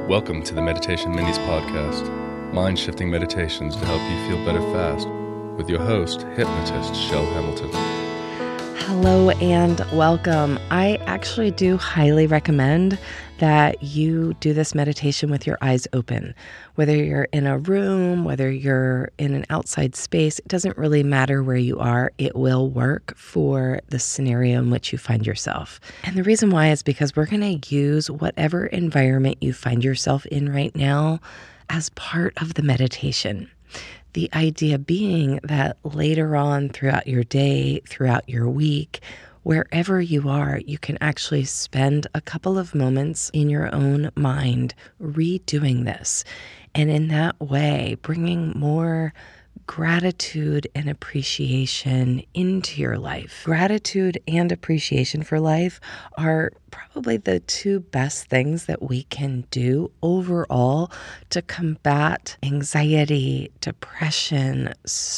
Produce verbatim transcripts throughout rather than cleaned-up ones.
Welcome to the Meditation Minis podcast, mind-shifting meditations to help you feel better fast, with your host, hypnotist Shell Hamilton. Hello and welcome. I actually do highly recommend that you do this meditation with your eyes open. Whether you're in a room, whether you're in an outside space, it doesn't really matter where you are. It will work for the scenario in which you find yourself. And the reason why is because we're going to use whatever environment you find yourself in right now as part of the meditation. The idea being that later on throughout your day, throughout your week, wherever you are, you can actually spend a couple of moments in your own mind redoing this. And in that way, bringing more gratitude and appreciation into your life. Gratitude and appreciation for life are probably the two best things that we can do overall to combat anxiety, depression,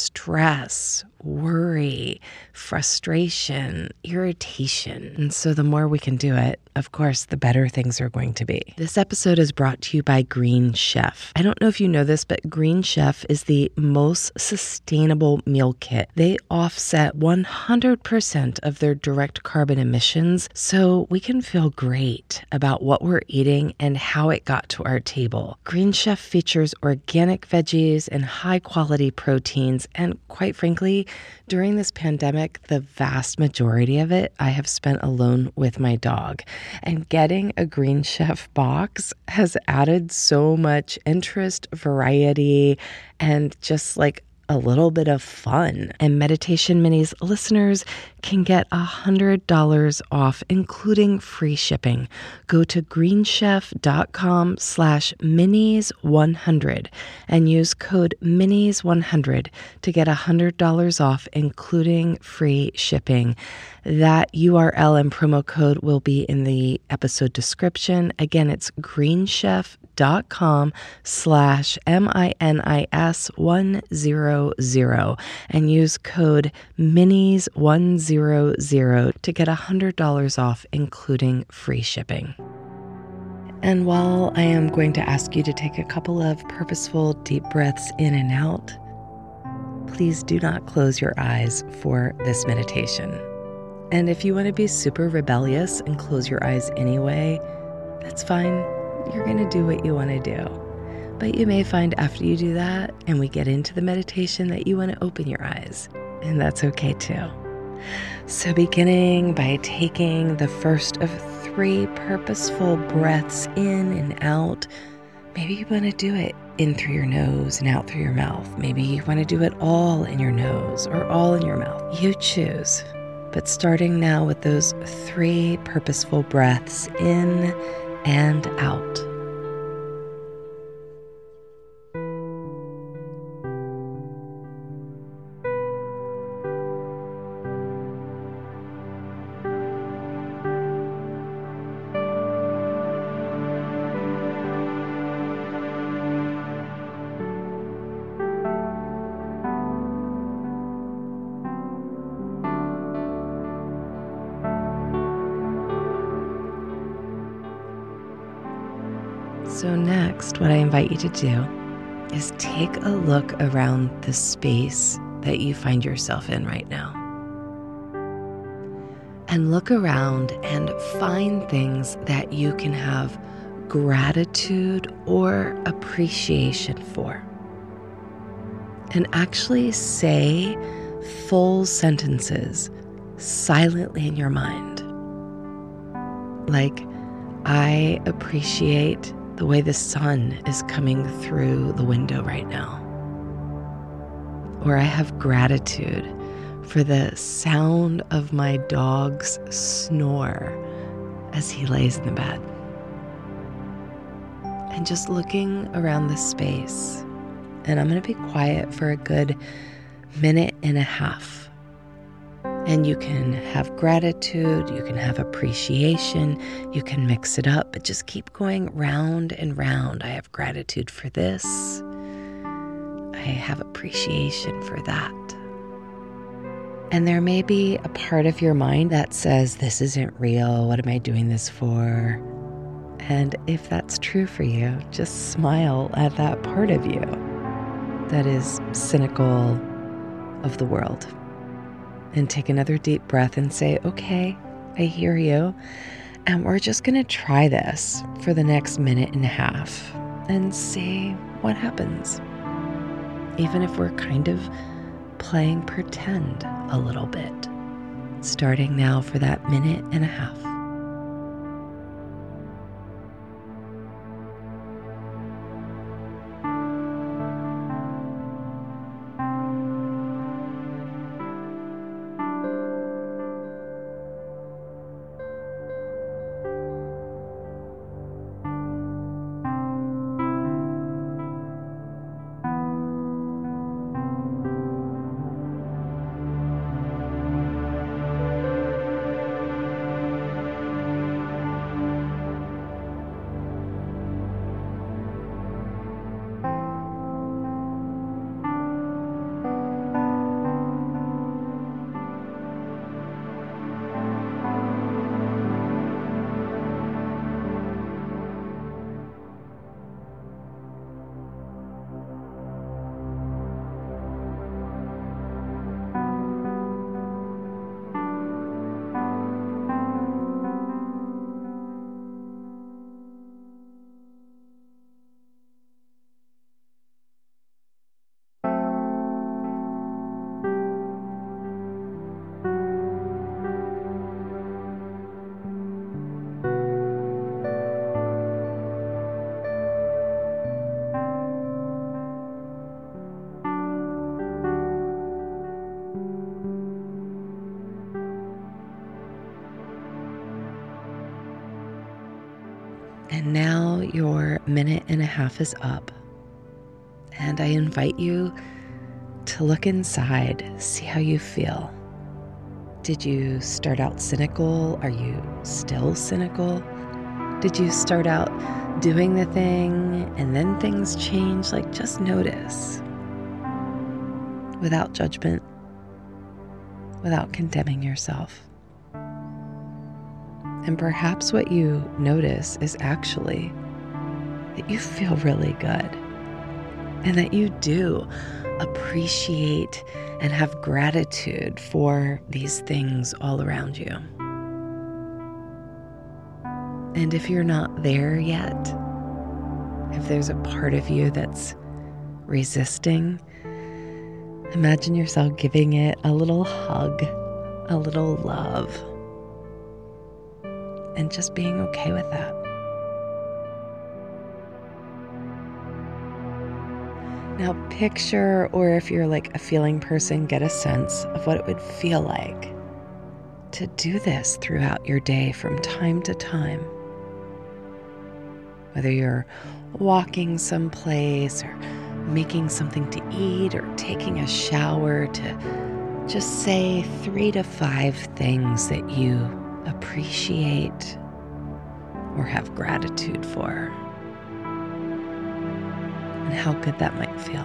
stress, worry, frustration, irritation. And so the more we can do it, of course, the better things are going to be. This episode is brought to you by Green Chef. I don't know if you know this, but Green Chef is the most sustainable meal kit. They offset one hundred percent of their direct carbon emissions, so we can feel great about what we're eating and how it got to our table. Green Chef features organic veggies and high-quality proteins, and quite frankly, during this pandemic, the vast majority of it I have spent alone with my dog. And getting a Green Chef box has added so much interest, variety, and just like a little bit of fun. And Meditation Minis listeners can get one hundred dollars off, including free shipping. Go to greenchef.com slash minis 100 and use code minis one hundred to get one hundred dollars off, including free shipping. That U R L and promo code will be in the episode description. Again, it's greenchef.com slash M-I-N-I-S 100 and use code minis one hundred to get one hundred dollars off, including free shipping. And while I am going to ask you to take a couple of purposeful deep breaths in and out, please do not close your eyes for this meditation. And if you want to be super rebellious and close your eyes anyway, that's fine. You're going to do what you want to do. But you may find after you do that and we get into the meditation that you want to open your eyes. And that's okay too. So beginning by taking the first of three purposeful breaths in and out. Maybe you want to do it in through your nose and out through your mouth. Maybe you want to do it all in your nose or all in your mouth. You choose. But starting now with those three purposeful breaths in and out. So next, what I invite you to do is take a look around the space that you find yourself in right now. And look around and find things that you can have gratitude or appreciation for. And actually say full sentences silently in your mind. Like, I appreciate the way the sun is coming through the window right now. Or I have gratitude for the sound of my dog's snore as he lays in the bed. And just looking around the space. And I'm going to be quiet for a good minute and a half. And you can have gratitude, you can have appreciation, you can mix it up, but just keep going round and round. I have gratitude for this. I have appreciation for that. And there may be a part of your mind that says, this isn't real. What am I doing this for? And if that's true for you, just smile at that part of you that is cynical of the world. And take another deep breath and say, okay, I hear you. And we're just going to try this for the next minute and a half and see what happens. Even if we're kind of playing pretend a little bit. Starting now for that minute and a half. And now your minute and a half is up. And I invite you to look inside, see how you feel. Did you start out cynical? Are you still cynical? Did you start out doing the thing and then things change? Like, just notice without judgment, without condemning yourself. And perhaps what you notice is actually that you feel really good and that you do appreciate and have gratitude for these things all around you. And if you're not there yet, if there's a part of you that's resisting, imagine yourself giving it a little hug, a little love, and just being okay with that. Now picture, or if you're like a feeling person, get a sense of what it would feel like to do this throughout your day from time to time. Whether you're walking someplace or making something to eat or taking a shower, to just say three to five things that you appreciate or have gratitude for, and how good that might feel.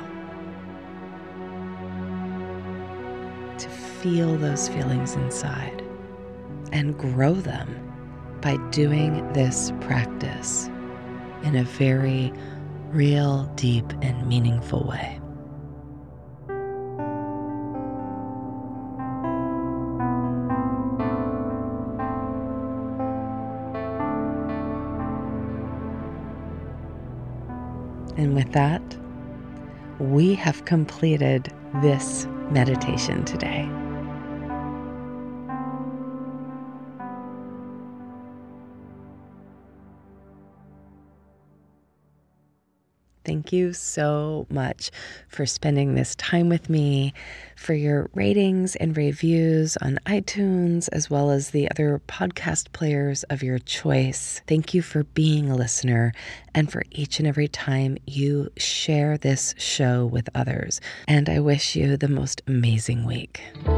To feel those feelings inside and grow them by doing this practice in a very real, deep, and meaningful way. And with that, we have completed this meditation today. Thank you so much for spending this time with me, for your ratings and reviews on iTunes, as well as the other podcast players of your choice. Thank you for being a listener and for each and every time you share this show with others. And I wish you the most amazing week.